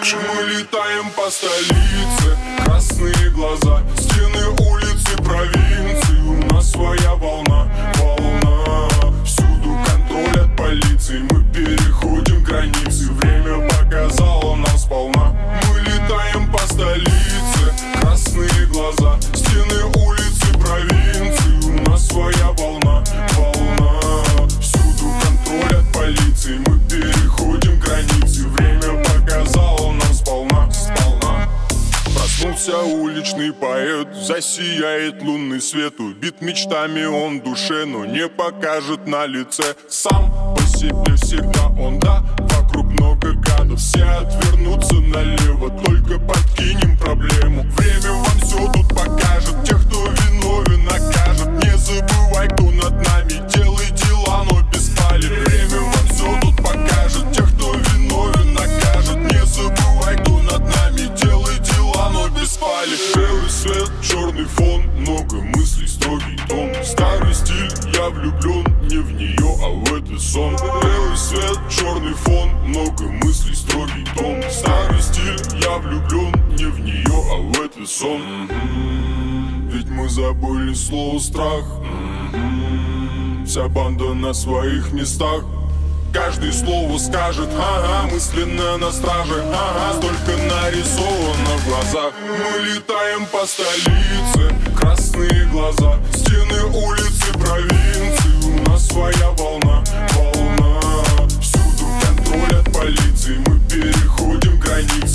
Мы летаем по столице, красные глаза, стены улицы провинции. У нас своя волна, волна. Всюду контроль от полиции, мы переходим границы. Время показало нам сполна. Мы летаем по столице, красные глаза, стены улицы провинции. У нас своя волна, волна. Всюду контроль от полиции, мы переходим границы. Время показало нам сполна, сполна. Проснулся уличный поэт, засияет лунный свет. Убит мечтами он в душе, но не покажет на лице. Сам по себе всегда он, да, вокруг много гадов. Все отвернутся налево, только подкинем проблему. Время вам все тут покажет, тех, кто виновен, накажет. Не забывай, кто над нами, делай дела, но без пали. Время вам все тут покажет, тех, кто виновен, накажет. Не забывай, кто над нами, делай дела, но без пали. Белый свет, черный фон, много мыслей, строгий тон. Старый стиль, я влюблен, не в нее, а в этот сон. Белый свет, черный фон, много мыслей, строгий тон. Старый стиль, я влюблен, не в нее, а в этот сон. Ведь мы забыли слово страх. Вся банда на своих местах. Каждый слово скажет, ага, мысленно на страже, ага, столько нарисовано в глазах. Мы летаем по столице, красные глаза, стены улицы провинции. У нас своя волна, волна. Всюду контроль от полиции, мы переходим границы.